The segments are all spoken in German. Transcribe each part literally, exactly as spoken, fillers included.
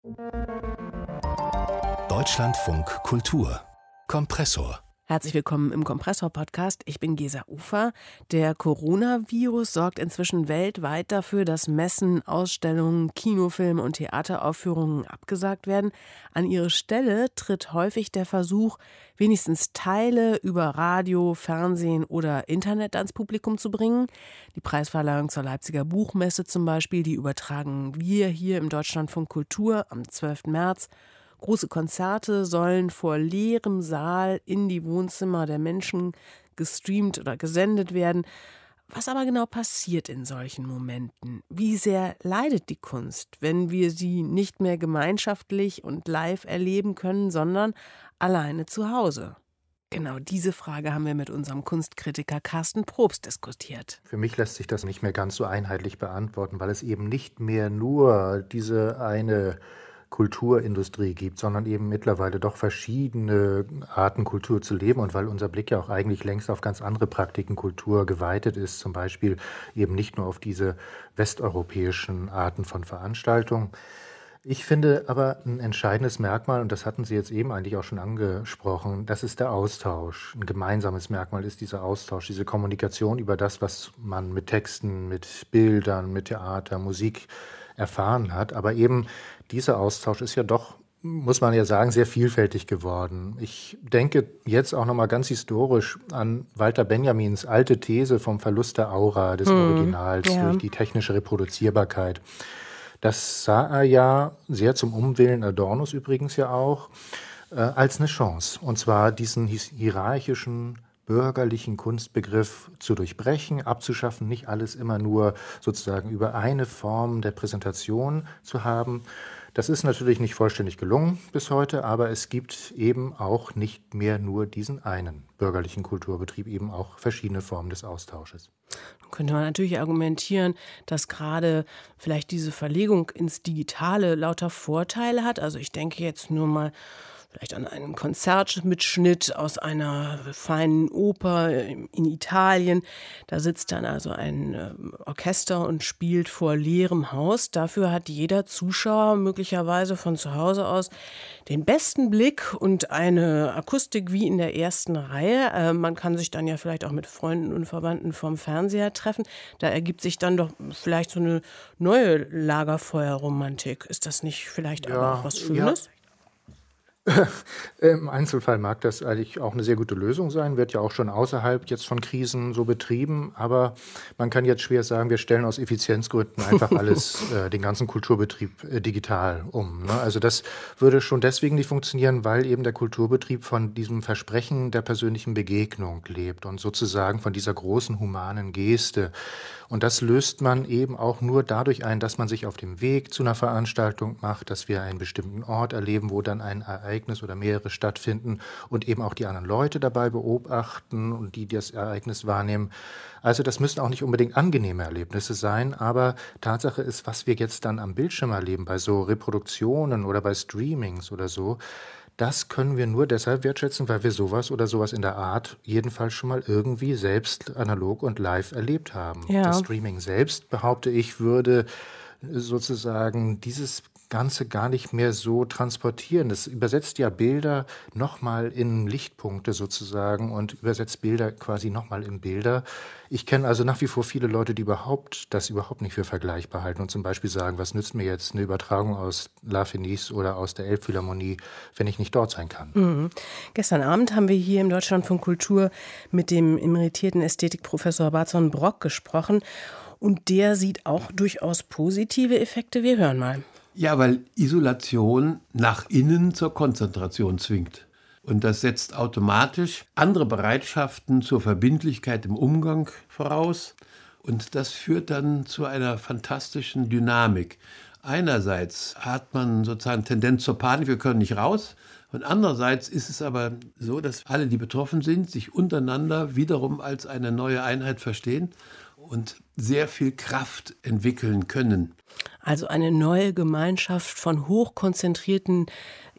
Deutschlandfunk Kultur Kompressor. Herzlich willkommen im Kompressor-Podcast. Ich bin Gesa Ufer. Der Coronavirus sorgt inzwischen weltweit dafür, dass Messen, Ausstellungen, Kinofilme und Theateraufführungen abgesagt werden. An ihre Stelle tritt häufig der Versuch, wenigstens Teile über Radio, Fernsehen oder Internet ans Publikum zu bringen. Die Preisverleihung zur Leipziger Buchmesse zum Beispiel, die übertragen wir hier im Deutschlandfunk Kultur am zwölften März. Große Konzerte sollen vor leerem Saal in die Wohnzimmer der Menschen gestreamt oder gesendet werden. Was aber genau passiert in solchen Momenten? Wie sehr leidet die Kunst, wenn wir sie nicht mehr gemeinschaftlich und live erleben können, sondern alleine zu Hause? Genau diese Frage haben wir mit unserem Kunstkritiker Carsten Probst diskutiert. Für mich lässt sich das nicht mehr ganz so einheitlich beantworten, weil es eben nicht mehr nur diese eine Kulturindustrie gibt, sondern eben mittlerweile doch verschiedene Arten, Kultur zu leben, und weil unser Blick ja auch eigentlich längst auf ganz andere Praktiken Kultur geweitet ist, zum Beispiel eben nicht nur auf diese westeuropäischen Arten von Veranstaltungen. Ich finde aber ein entscheidendes Merkmal, und das hatten Sie jetzt eben eigentlich auch schon angesprochen, das ist der Austausch. Ein gemeinsames Merkmal ist dieser Austausch, diese Kommunikation über das, was man mit Texten, mit Bildern, mit Theater, Musik erfahren hat. Aber eben dieser Austausch ist ja doch, muss man ja sagen, sehr vielfältig geworden. Ich denke jetzt auch nochmal ganz historisch an Walter Benjamins alte These vom Verlust der Aura des hm, Originals ja. durch die technische Reproduzierbarkeit. Das sah er ja, sehr zum Umwillen Adornos übrigens ja auch, äh, als eine Chance. Und zwar diesen hierarchischen, bürgerlichen Kunstbegriff zu durchbrechen, abzuschaffen, nicht alles immer nur sozusagen über eine Form der Präsentation zu haben. Das ist natürlich nicht vollständig gelungen bis heute, aber es gibt eben auch nicht mehr nur diesen einen bürgerlichen Kulturbetrieb, eben auch verschiedene Formen des Austausches. Nun könnte man natürlich argumentieren, dass gerade vielleicht diese Verlegung ins Digitale lauter Vorteile hat. Also ich denke jetzt nur mal vielleicht an einen Konzertmitschnitt aus einer feinen Oper in Italien. Da sitzt dann also ein Orchester und spielt vor leerem Haus. Dafür hat jeder Zuschauer möglicherweise von zu Hause aus den besten Blick und eine Akustik wie in der ersten Reihe. Man kann sich dann ja vielleicht auch mit Freunden und Verwandten vorm Fernseher treffen. Da ergibt sich dann doch vielleicht so eine neue Lagerfeuerromantik. Ist das nicht vielleicht ja, aber auch was Schönes? Ja. Im Einzelfall mag das eigentlich auch eine sehr gute Lösung sein, wird ja auch schon außerhalb jetzt von Krisen so betrieben, aber man kann jetzt schwer sagen, wir stellen aus Effizienzgründen einfach alles, äh, den ganzen Kulturbetrieb äh, digital um. Ne? Also das würde schon deswegen nicht funktionieren, weil eben der Kulturbetrieb von diesem Versprechen der persönlichen Begegnung lebt und sozusagen von dieser großen humanen Geste. Und das löst man eben auch nur dadurch ein, dass man sich auf dem Weg zu einer Veranstaltung macht, dass wir einen bestimmten Ort erleben, wo dann ein Ereignis oder mehrere stattfinden und eben auch die anderen Leute dabei beobachten und die das Ereignis wahrnehmen. Also das müssen auch nicht unbedingt angenehme Erlebnisse sein, aber Tatsache ist, was wir jetzt dann am Bildschirm erleben, bei so Reproduktionen oder bei Streamings oder so, das können wir nur deshalb wertschätzen, weil wir sowas oder sowas in der Art jedenfalls schon mal irgendwie selbst analog und live erlebt haben. Ja. Das Streaming selbst, behaupte ich, würde sozusagen dieses Ganze gar nicht mehr so transportieren. Das übersetzt ja Bilder nochmal in Lichtpunkte sozusagen und übersetzt Bilder quasi nochmal in Bilder. Ich kenne also nach wie vor viele Leute, die überhaupt das überhaupt nicht für vergleichbar halten und zum Beispiel sagen, was nützt mir jetzt eine Übertragung aus La Fenice oder aus der Elbphilharmonie, wenn ich nicht dort sein kann. Mhm. Gestern Abend haben wir hier im Deutschlandfunk Kultur mit dem emeritierten Ästhetikprofessor Barzon Brock gesprochen und der sieht auch durchaus positive Effekte. Wir hören mal. Ja, weil Isolation nach innen zur Konzentration zwingt. Und das setzt automatisch andere Bereitschaften zur Verbindlichkeit im Umgang voraus. Und das führt dann zu einer fantastischen Dynamik. Einerseits hat man sozusagen Tendenz zur Panik, wir können nicht raus. Und andererseits ist es aber so, dass alle, die betroffen sind, sich untereinander wiederum als eine neue Einheit verstehen und sehr viel Kraft entwickeln können. Also eine neue Gemeinschaft von hochkonzentrierten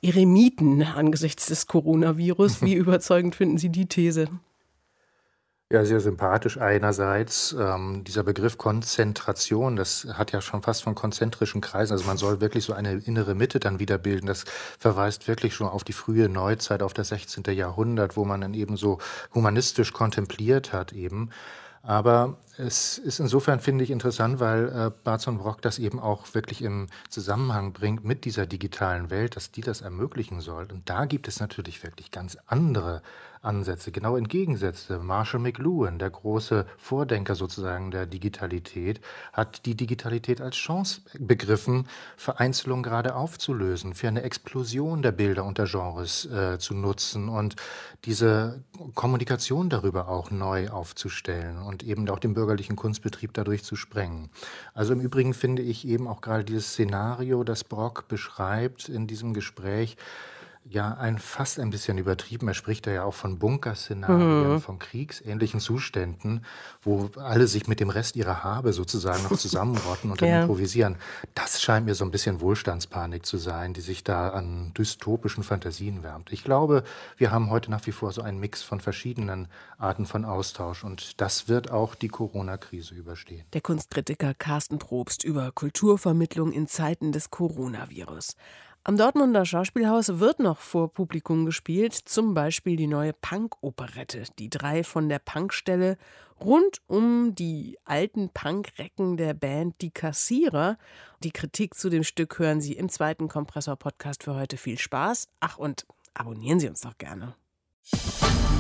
Eremiten angesichts des Coronavirus. Wie überzeugend finden Sie die These? Ja, sehr sympathisch einerseits. Ähm, dieser Begriff Konzentration, das hat ja schon fast von konzentrischen Kreisen. Also man soll wirklich so eine innere Mitte dann wieder bilden. Das verweist wirklich schon auf die frühe Neuzeit, auf das sechzehnte. Jahrhundert, wo man dann eben so humanistisch kontempliert hat eben. Aber es ist insofern, finde ich, interessant, weil äh, Barton Brock das eben auch wirklich im Zusammenhang bringt mit dieser digitalen Welt, dass die das ermöglichen soll. Und da gibt es natürlich wirklich ganz andere Ansätze, genau entgegengesetzte. Marshall McLuhan, der große Vordenker sozusagen der Digitalität, hat die Digitalität als Chance begriffen, Vereinzelung gerade aufzulösen, für eine Explosion der Bilder und der Genres äh, zu nutzen und diese Kommunikation darüber auch neu aufzustellen und eben auch den bürgerlichen Kunstbetrieb dadurch zu sprengen. Also im Übrigen finde ich eben auch gerade dieses Szenario, das Brock beschreibt in diesem Gespräch, ja, ein fast ein bisschen übertrieben. Er spricht da ja auch von Bunkerszenarien, mhm. von kriegsähnlichen Zuständen, wo alle sich mit dem Rest ihrer Habe sozusagen noch zusammenrotten und dann ja. improvisieren. Das scheint mir so ein bisschen Wohlstandspanik zu sein, die sich da an dystopischen Fantasien wärmt. Ich glaube, wir haben heute nach wie vor so einen Mix von verschiedenen Arten von Austausch und das wird auch die Corona-Krise überstehen. Der Kunstkritiker Carsten Probst über Kulturvermittlung in Zeiten des Coronavirus. Am Dortmunder Schauspielhaus wird noch vor Publikum gespielt, zum Beispiel die neue Punk-Operette, die drei von der Punkstelle, rund um die alten Punkrecken der Band Die Kassierer. Die Kritik zu dem Stück hören Sie im zweiten Kompressor-Podcast für heute. Viel Spaß. Ach, und abonnieren Sie uns doch gerne.